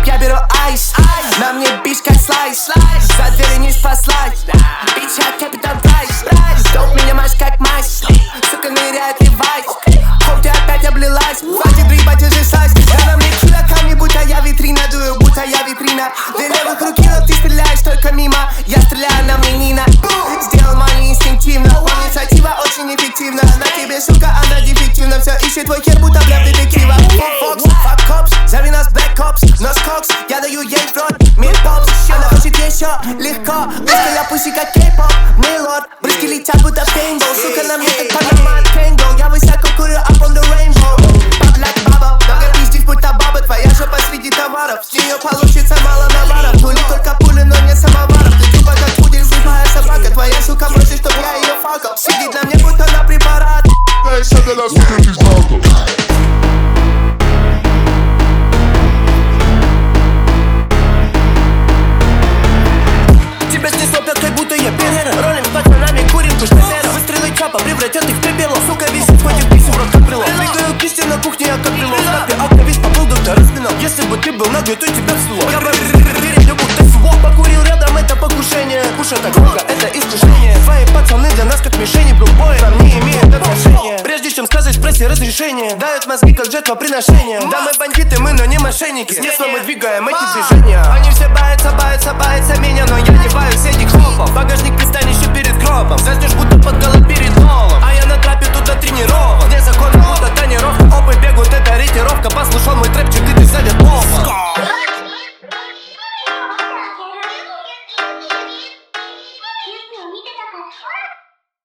я беру айс. На мне бич как слайс. За дверью не спаслась. Бич я капитан Прайс. Доп меня мазь как мазь. Сука ныряет Левайс. Хоп, ты опять облилась. Хватит дрыпать, уже сайз. Да на мне кило камни, будто я витрина. Дую, будто я витрина. Две левых руки, но ты стреляешь только мимо. Я стреляю, на мне Нина. Сделал мою инстинктивно. Инициатива очень эффективна. На тебе, сука, она дефективна. Все ищет твой хер, будто бля детектива. Фокс, fuck cops, зови нас black cops. Нос кокс, я даю ей в рот. Мир попс, она хочет еще легко. Близко я пуси как кей-поп. Мейлорд, брызги летят, будто пейнтбол. Сука, на мне как Панама Кэнгл. Я высоко курю up on the rainbow. Pop like bubble, много пиздишь, будто баба. Твоя жопа среди товаров. С нее получится мало наваров. Пули только пули, но не самоваров. Ты тупо как пудель, слепая собака. Твоя сука просит, чтоб я ее факал. Сидит на мне, будто на препарат. Тебя снесло пяткой, будто я перера. Ролим с пацанами, курим куш пепера. Выстрелы чапа превратят их в пепело. Сука висит, хватит писем, рот как брелок. Двигаю кисти на кухне, я как брелок. Стапе активист поплыл, доктор распинал. Если бы ты был наглый, то тебя всло. Я бы перейдю, будто село. Покурил рядом, это покушение. Кушать так много, это искушение. Твои пацаны для нас как мишени. Брукбой нам не имеют отношения. Прежде чем сказать в прессе разрешение, дают мозги как жертвоприношение. Да мы бандиты, мы, но не мошенники. Снесло мы двигаем эти движения. Они все боятся меня, но я не боюсь этих хлопов. Багажник пристанище перед гробом. Заснешь будто под голод перед нолом. А я на трапе тут до тренировок. Вне закона будто тонировка. Опы бегут, это ориентировка. Послушал мой трэпчик, и ты завет плохо. Excuse me,